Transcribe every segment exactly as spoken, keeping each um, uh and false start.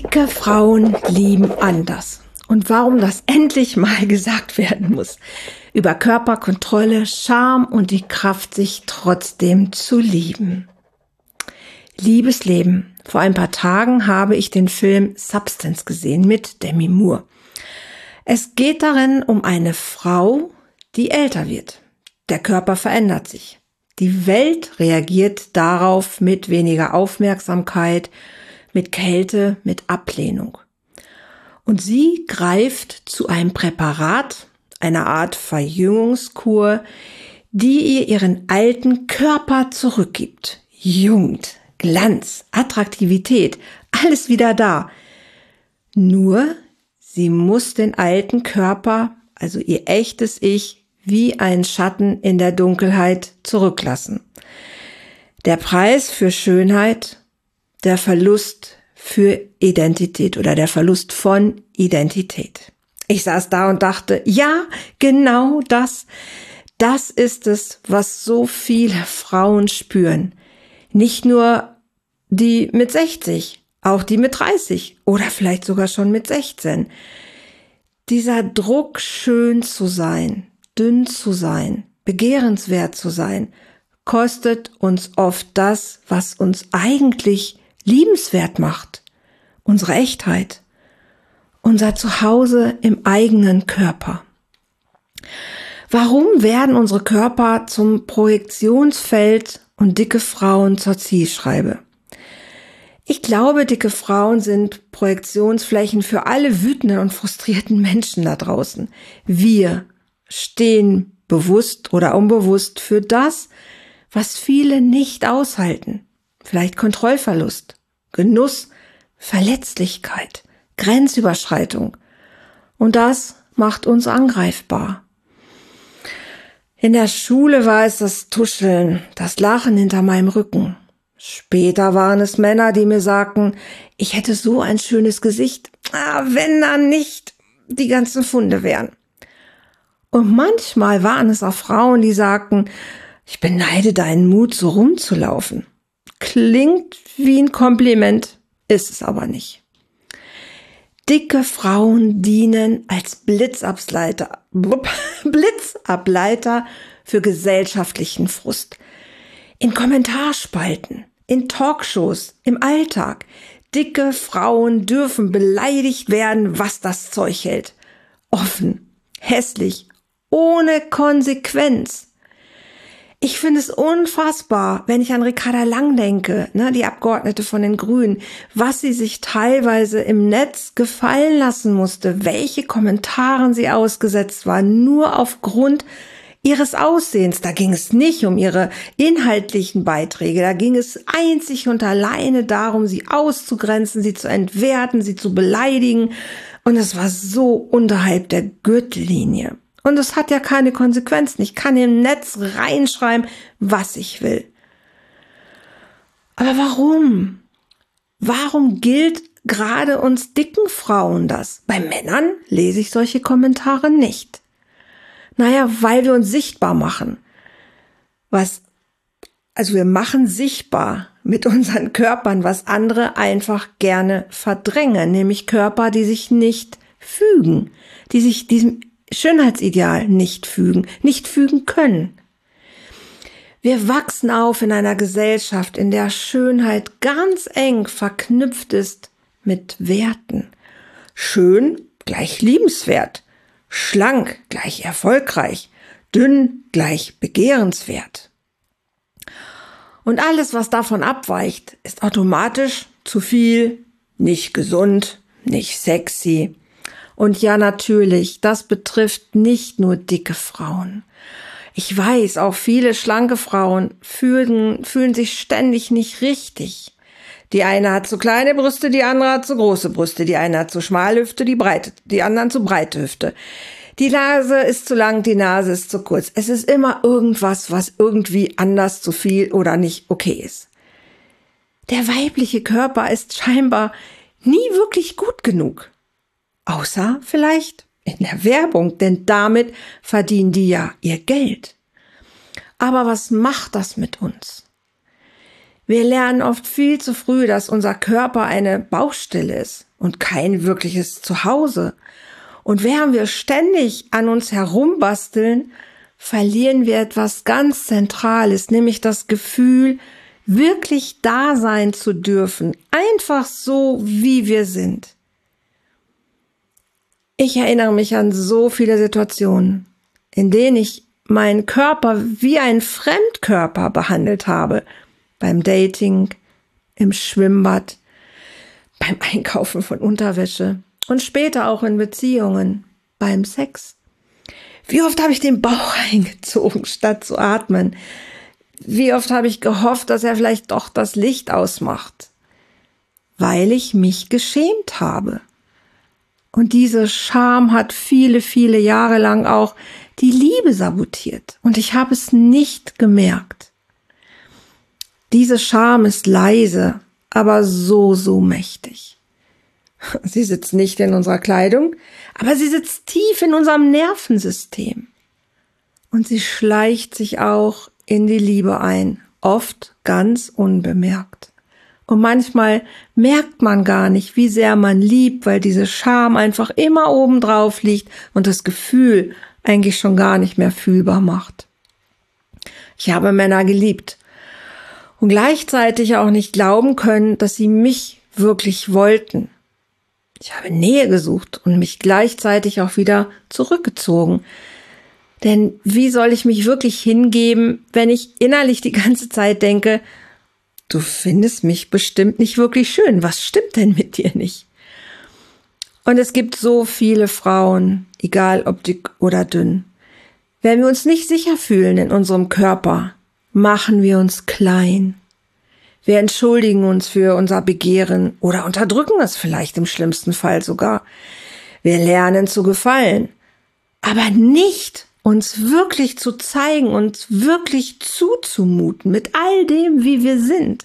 Dicke Frauen lieben anders. Und warum das endlich mal gesagt werden muss. Über Körperkontrolle, Charme und die Kraft, sich trotzdem zu lieben. Liebes Leben. Vor ein paar Tagen habe ich den Film Substance gesehen mit Demi Moore. Es geht darin um eine Frau, die älter wird. Der Körper verändert sich. Die Welt reagiert darauf mit weniger Aufmerksamkeit, mit Kälte, mit Ablehnung. Und sie greift zu einem Präparat, einer Art Verjüngungskur, die ihr ihren alten Körper zurückgibt. Jugend, Glanz, Attraktivität, alles wieder da. Nur, sie muss den alten Körper, also ihr echtes Ich, wie ein Schatten in der Dunkelheit zurücklassen. Der Preis für Schönheit, der Verlust für Identität oder der Verlust von Identität. Ich saß da und dachte, ja, genau das, das ist es, was so viele Frauen spüren. Nicht nur die mit sechzig, auch die mit dreißig oder vielleicht sogar schon mit sechzehn. Dieser Druck, schön zu sein, dünn zu sein, begehrenswert zu sein, kostet uns oft das, was uns eigentlich liebenswert macht. Unsere Echtheit. Unser Zuhause im eigenen Körper. Warum werden unsere Körper zum Projektionsfeld und dicke Frauen zur Zielscheibe? Ich glaube, dicke Frauen sind Projektionsflächen für alle wütenden und frustrierten Menschen da draußen. Wir stehen bewusst oder unbewusst für das, was viele nicht aushalten. Vielleicht Kontrollverlust, Genuss, Verletzlichkeit, Grenzüberschreitung. Und das macht uns angreifbar. In der Schule war es das Tuscheln, das Lachen hinter meinem Rücken. Später waren es Männer, die mir sagten, ich hätte so ein schönes Gesicht, ah, wenn dann nicht die ganzen Funde wären. Und manchmal waren es auch Frauen, die sagten, ich beneide deinen Mut, so rumzulaufen. Klingt wie ein Kompliment, ist es aber nicht. Dicke Frauen dienen als Blitzableiter, Blitzableiter für gesellschaftlichen Frust. In Kommentarspalten, in Talkshows, im Alltag. Dicke Frauen dürfen beleidigt werden, was das Zeug hält. Offen, hässlich, ohne Konsequenz. Ich finde es unfassbar, wenn ich an Ricarda Lang denke, ne, die Abgeordnete von den Grünen, was sie sich teilweise im Netz gefallen lassen musste, welche Kommentaren sie ausgesetzt war, nur aufgrund ihres Aussehens. Da ging es nicht um ihre inhaltlichen Beiträge, da ging es einzig und alleine darum, sie auszugrenzen, sie zu entwerten, sie zu beleidigen. Und es war so unterhalb der Gürtellinie. Und es hat ja keine Konsequenzen. Ich kann im Netz reinschreiben, was ich will. Aber warum? Warum gilt gerade uns dicken Frauen das? Bei Männern lese ich solche Kommentare nicht. Naja, weil wir uns sichtbar machen. Was, also wir machen sichtbar mit unseren Körpern, was andere einfach gerne verdrängen, nämlich Körper, die sich nicht fügen, die sich diesem Schönheitsideal nicht fügen, nicht fügen können. Wir wachsen auf in einer Gesellschaft, in der Schönheit ganz eng verknüpft ist mit Werten. Schön gleich liebenswert, schlank gleich erfolgreich, dünn gleich begehrenswert. Und alles, was davon abweicht, ist automatisch zu viel, nicht gesund, nicht sexy. Und ja, natürlich, das betrifft nicht nur dicke Frauen. Ich weiß, auch viele schlanke Frauen fühlen, fühlen sich ständig nicht richtig. Die eine hat zu kleine Brüste, die andere hat zu große Brüste. Die eine hat zu schmale Hüfte, die breite, die anderen zu breite Hüfte. Die Nase ist zu lang, die Nase ist zu kurz. Es ist immer irgendwas, was irgendwie anders, zu viel oder nicht okay ist. Der weibliche Körper ist scheinbar nie wirklich gut genug. Außer vielleicht in der Werbung, denn damit verdienen die ja ihr Geld. Aber was macht das mit uns? Wir lernen oft viel zu früh, dass unser Körper eine Baustelle ist. und kein wirkliches Zuhause. Und während wir ständig an uns herumbasteln, verlieren wir etwas ganz Zentrales, nämlich das Gefühl, wirklich da sein zu dürfen, einfach so, wie wir sind. Ich erinnere mich an so viele Situationen, in denen ich meinen Körper wie einen Fremdkörper behandelt habe, beim Dating, im Schwimmbad, beim Einkaufen von Unterwäsche und später auch in Beziehungen, beim Sex. Wie oft habe ich den Bauch eingezogen, statt zu atmen? Wie oft habe ich gehofft, dass er vielleicht doch das Licht ausmacht? Weil ich mich geschämt habe. Und diese Scham hat viele, viele Jahre lang auch die Liebe sabotiert. Und ich habe es nicht gemerkt. Diese Scham ist leise, aber so, so mächtig. Sie sitzt nicht in unserer Kleidung, aber sie sitzt tief in unserem Nervensystem. Und sie schleicht sich auch in die Liebe ein, oft ganz unbemerkt. Und manchmal merkt man gar nicht, wie sehr man liebt, weil diese Scham einfach immer oben drauf liegt und das Gefühl eigentlich schon gar nicht mehr fühlbar macht. Ich habe Männer geliebt und gleichzeitig auch nicht glauben können, dass sie mich wirklich wollten. Ich habe Nähe gesucht und mich gleichzeitig auch wieder zurückgezogen. Denn wie soll ich mich wirklich hingeben, wenn ich innerlich die ganze Zeit denke, du findest mich bestimmt nicht wirklich schön. Was stimmt denn mit dir nicht? Und es gibt so viele Frauen, egal ob dick oder dünn. Wenn wir uns nicht sicher fühlen in unserem Körper, machen wir uns klein. Wir entschuldigen uns für unser Begehren oder unterdrücken es vielleicht im schlimmsten Fall sogar. Wir lernen zu gefallen, aber nicht uns wirklich zu zeigen, uns wirklich zuzumuten mit all dem, wie wir sind.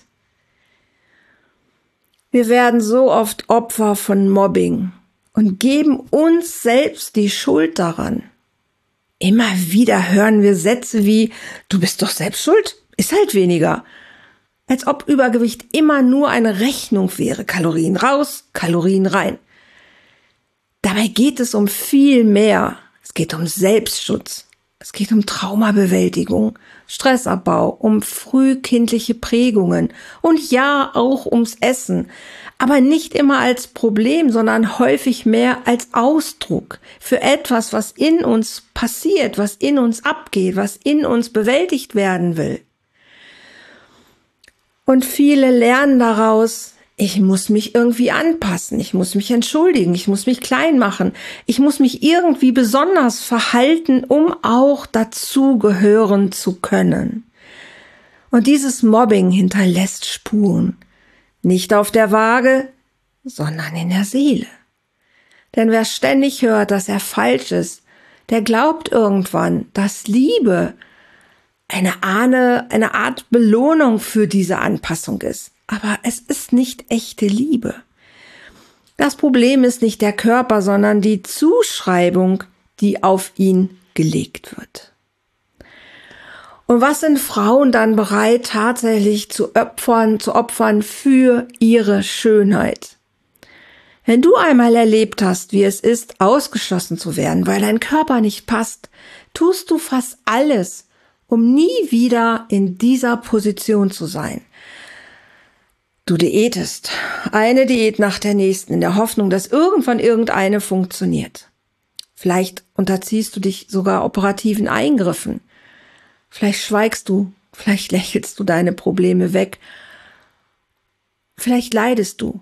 Wir werden so oft Opfer von Mobbing und geben uns selbst die Schuld daran. Immer wieder hören wir Sätze wie, du bist doch selbst schuld, ist halt weniger. Als ob Übergewicht immer nur eine Rechnung wäre. Kalorien raus, Kalorien rein. Dabei geht es um viel mehr. Es geht um Selbstschutz. Es geht um Traumabewältigung, Stressabbau, um frühkindliche Prägungen und ja, auch ums Essen. Aber nicht immer als Problem, sondern häufig mehr als Ausdruck für etwas, was in uns passiert, was in uns abgeht, was in uns bewältigt werden will. Und viele lernen daraus, ich muss mich irgendwie anpassen, ich muss mich entschuldigen, ich muss mich klein machen, ich muss mich irgendwie besonders verhalten, um auch dazugehören zu können. Und dieses Mobbing hinterlässt Spuren, nicht auf der Waage, sondern in der Seele. Denn wer ständig hört, dass er falsch ist, der glaubt irgendwann, dass Liebe eine Ahne, eine Art Belohnung für diese Anpassung ist. Aber es ist nicht echte Liebe. Das Problem ist nicht der Körper, sondern die Zuschreibung, die auf ihn gelegt wird. Und was sind Frauen dann bereit, tatsächlich zu opfern, zu opfern für ihre Schönheit? Wenn du einmal erlebt hast, wie es ist, ausgeschlossen zu werden, weil dein Körper nicht passt, tust du fast alles, um nie wieder in dieser Position zu sein. Du diätest, eine Diät nach der nächsten, in der Hoffnung, dass irgendwann irgendeine funktioniert. Vielleicht unterziehst du dich sogar operativen Eingriffen. Vielleicht schweigst du, vielleicht lächelst du deine Probleme weg. Vielleicht leidest du.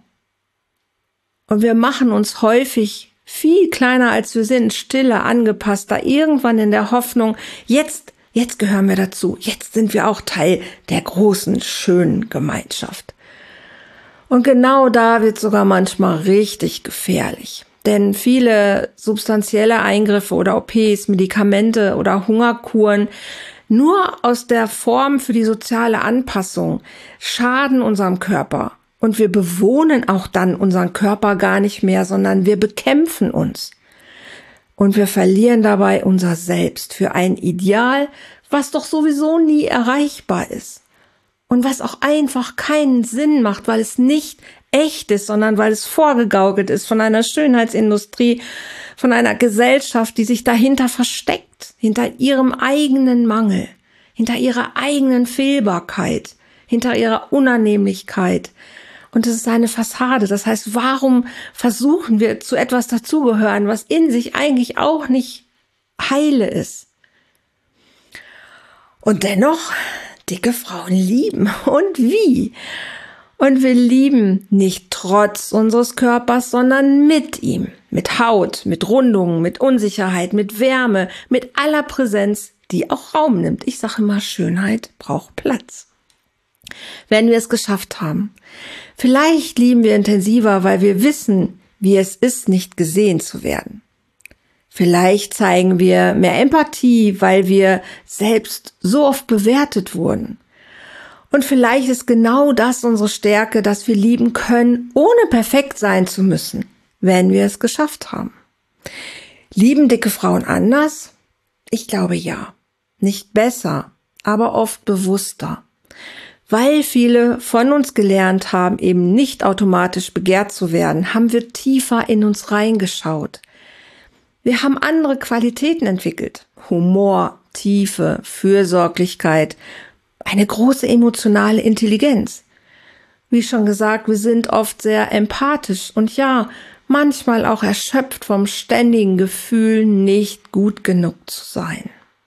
Und wir machen uns häufig viel kleiner, als wir sind, stiller, angepasster, irgendwann in der Hoffnung, jetzt Jetzt gehören wir dazu. Jetzt sind wir auch Teil der großen, schönen Gemeinschaft. Und genau da wird sogar manchmal richtig gefährlich. Denn viele substanzielle Eingriffe oder O Ps, Medikamente oder Hungerkuren nur aus der Form für die soziale Anpassung schaden unserem Körper. Und wir bewohnen auch dann unseren Körper gar nicht mehr, sondern wir bekämpfen uns. Und wir verlieren dabei unser Selbst für ein Ideal, was doch sowieso nie erreichbar ist. Und was auch einfach keinen Sinn macht, weil es nicht echt ist, sondern weil es vorgegaukelt ist von einer Schönheitsindustrie, von einer Gesellschaft, die sich dahinter versteckt, hinter ihrem eigenen Mangel, hinter ihrer eigenen Fehlbarkeit, hinter ihrer Unannehmlichkeit. Und es ist eine Fassade. Das heißt, warum versuchen wir zu etwas dazugehören, was in sich eigentlich auch nicht heile ist? Und dennoch, dicke Frauen lieben. Und wie? Und wir lieben nicht trotz unseres Körpers, sondern mit ihm. Mit Haut, mit Rundungen, mit Unsicherheit, mit Wärme, mit aller Präsenz, die auch Raum nimmt. Ich sage immer, Schönheit braucht Platz. Wenn wir es geschafft haben. Vielleicht lieben wir intensiver, weil wir wissen, wie es ist, nicht gesehen zu werden. Vielleicht zeigen wir mehr Empathie, weil wir selbst so oft bewertet wurden. Und vielleicht ist genau das unsere Stärke, dass wir lieben können, ohne perfekt sein zu müssen, wenn wir es geschafft haben. Lieben dicke Frauen anders? Ich glaube ja. Nicht besser, aber oft bewusster. Weil viele von uns gelernt haben, eben nicht automatisch begehrt zu werden, haben wir tiefer in uns reingeschaut. Wir haben andere Qualitäten entwickelt. Humor, Tiefe, Fürsorglichkeit, eine große emotionale Intelligenz. Wie schon gesagt, wir sind oft sehr empathisch und ja, manchmal auch erschöpft vom ständigen Gefühl, nicht gut genug zu sein.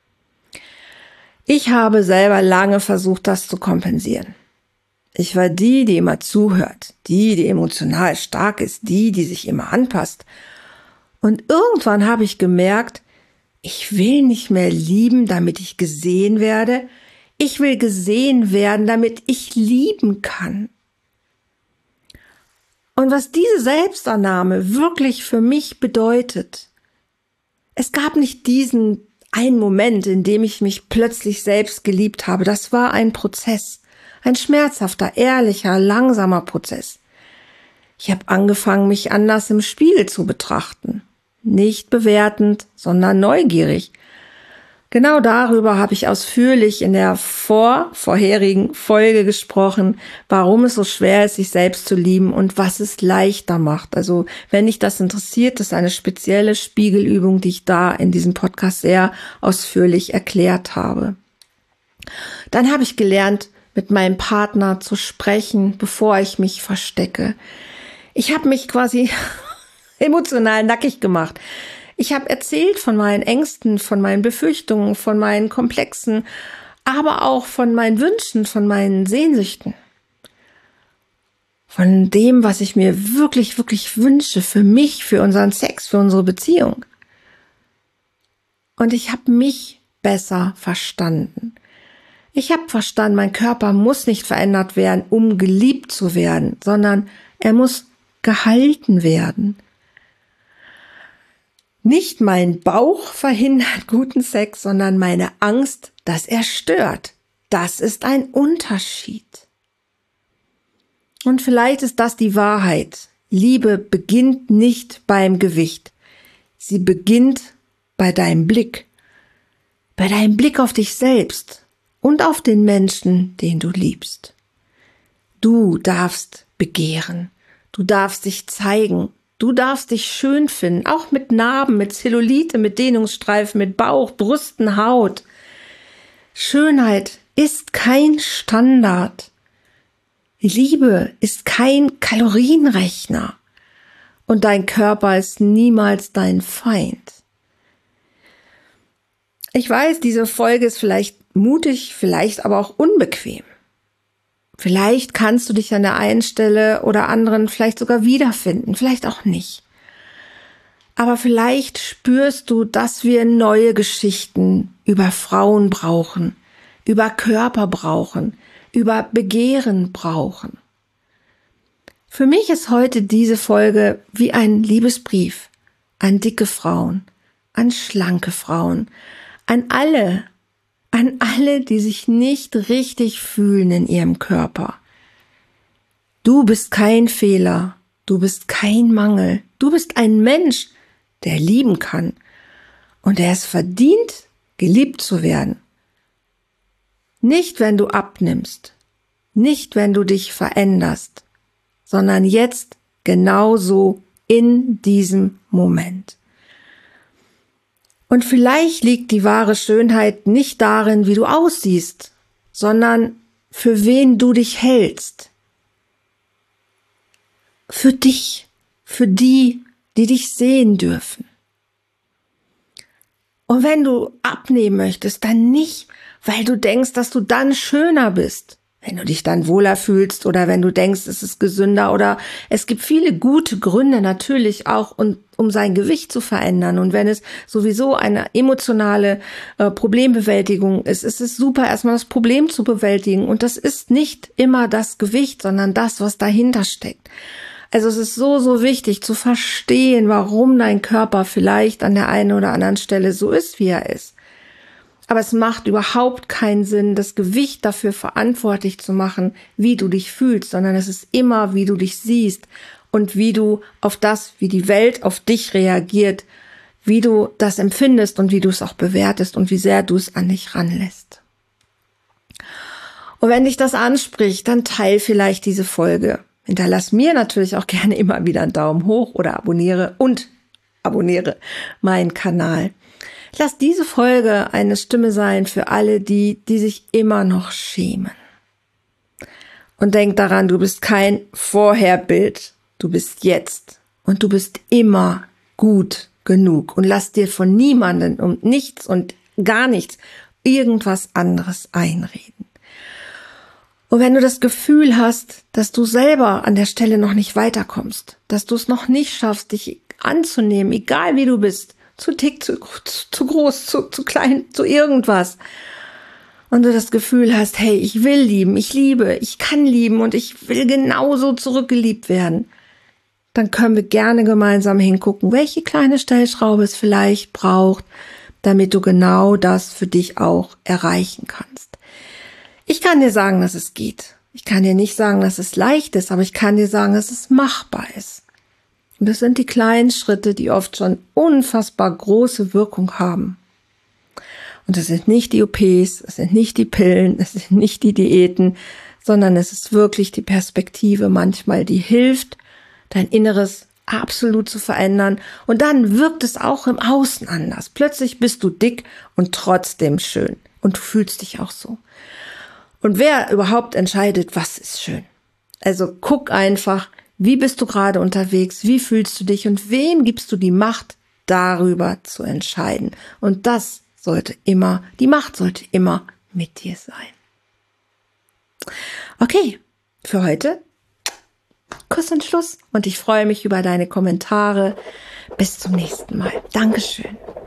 Ich habe selber lange versucht, das zu kompensieren. Ich war die, die immer zuhört, die, die emotional stark ist, die, die sich immer anpasst. Und irgendwann habe ich gemerkt, ich will nicht mehr lieben, damit ich gesehen werde. Ich will gesehen werden, damit ich lieben kann. Und was diese Selbstannahme wirklich für mich bedeutet, es gab nicht diesen einen Moment, in dem ich mich plötzlich selbst geliebt habe. Das war ein Prozess, ein schmerzhafter, ehrlicher, langsamer Prozess. Ich habe angefangen, mich anders im Spiegel zu betrachten. Nicht bewertend, sondern neugierig. Genau darüber habe ich ausführlich in der vor, vorherigen Folge gesprochen, warum es so schwer ist, sich selbst zu lieben und was es leichter macht. Also wenn dich das interessiert, das ist eine spezielle Spiegelübung, die ich da in diesem Podcast sehr ausführlich erklärt habe. Dann habe ich gelernt, mit meinem Partner zu sprechen, bevor ich mich verstecke. Ich habe mich quasi emotional nackig gemacht. Ich habe erzählt von meinen Ängsten, von meinen Befürchtungen, von meinen Komplexen, aber auch von meinen Wünschen, von meinen Sehnsüchten. Von dem, was ich mir wirklich, wirklich wünsche für mich, für unseren Sex, für unsere Beziehung. Und ich habe mich besser verstanden. Ich habe verstanden, mein Körper muss nicht verändert werden, um geliebt zu werden, sondern er muss gehalten werden. Nicht mein Bauch verhindert guten Sex, sondern meine Angst, dass er stört. Das ist ein Unterschied. Und vielleicht ist das die Wahrheit. Liebe beginnt nicht beim Gewicht. Sie beginnt bei deinem Blick. Bei deinem Blick auf dich selbst und auf den Menschen, den du liebst. Du darfst begehren. Du darfst dich zeigen. Du darfst dich schön finden, auch mit Narben, mit Zellulite, mit Dehnungsstreifen, mit Bauch, Brüsten, Haut. Schönheit ist kein Standard. Liebe ist kein Kalorienrechner. Und dein Körper ist niemals dein Feind. Ich weiß, diese Folge ist vielleicht mutig, vielleicht aber auch unbequem. Vielleicht kannst du dich an der einen Stelle oder anderen vielleicht sogar wiederfinden, vielleicht auch nicht. Aber vielleicht spürst du, dass wir neue Geschichten über Frauen brauchen, über Körper brauchen, über Begehren brauchen. Für mich ist heute diese Folge wie ein Liebesbrief an dicke Frauen, an schlanke Frauen, an alle, an alle, die sich nicht richtig fühlen in ihrem Körper. Du bist kein Fehler, du bist kein Mangel, du bist ein Mensch, der lieben kann und der es verdient, geliebt zu werden. Nicht, wenn du abnimmst, nicht, wenn du dich veränderst, sondern jetzt genauso in diesem Moment. Und vielleicht liegt die wahre Schönheit nicht darin, wie du aussiehst, sondern für wen du dich hältst. Für dich, für die, die dich sehen dürfen. Und wenn du abnehmen möchtest, dann nicht, weil du denkst, dass du dann schöner bist, wenn du dich dann wohler fühlst oder wenn du denkst, es ist gesünder oder es gibt viele gute Gründe natürlich auch, um, um sein Gewicht zu verändern. Und wenn es sowieso eine emotionale äh, Problembewältigung ist, ist es super, erstmal das Problem zu bewältigen. Und das ist nicht immer das Gewicht, sondern das, was dahinter steckt. Also es ist so, so wichtig zu verstehen, warum dein Körper vielleicht an der einen oder anderen Stelle so ist, wie er ist. Aber es macht überhaupt keinen Sinn, das Gewicht dafür verantwortlich zu machen, wie du dich fühlst, sondern es ist immer, wie du dich siehst und wie du auf das, wie die Welt auf dich reagiert, wie du das empfindest und wie du es auch bewertest und wie sehr du es an dich ranlässt. Und wenn dich das anspricht, dann teil vielleicht diese Folge. Hinterlass mir natürlich auch gerne immer wieder einen Daumen hoch oder abonniere und abonniere meinen Kanal. Lass diese Folge eine Stimme sein für alle die, die sich immer noch schämen. Und denk daran, du bist kein Vorherbild, du bist jetzt und du bist immer gut genug. Und lass dir von niemandem um nichts und gar nichts irgendwas anderes einreden. Und wenn du das Gefühl hast, dass du selber an der Stelle noch nicht weiterkommst, dass du es noch nicht schaffst, dich anzunehmen, egal wie du bist, zu dick, zu, zu groß, zu, zu klein, zu irgendwas. Und du das Gefühl hast, hey, ich will lieben, ich liebe, ich kann lieben und ich will genauso zurückgeliebt werden. Dann können wir gerne gemeinsam hingucken, welche kleine Stellschraube es vielleicht braucht, damit du genau das für dich auch erreichen kannst. Ich kann dir sagen, dass es geht. Ich kann dir nicht sagen, dass es leicht ist, aber ich kann dir sagen, dass es machbar ist. Und das sind die kleinen Schritte, die oft schon unfassbar große Wirkung haben. Und das sind nicht die O Ps, es sind nicht die Pillen, es sind nicht die Diäten, sondern es ist wirklich die Perspektive manchmal, die hilft, dein Inneres absolut zu verändern. Und dann wirkt es auch im Außen anders. Plötzlich bist du dick und trotzdem schön. Und du fühlst dich auch so. Und wer überhaupt entscheidet, was ist schön? Also guck einfach, wie bist du gerade unterwegs? Wie fühlst du dich? Und wem gibst du die Macht, darüber zu entscheiden? Und das sollte immer, die Macht sollte immer mit dir sein. Okay, für heute Kuss und Schluss. Und ich freue mich über deine Kommentare. Bis zum nächsten Mal. Dankeschön.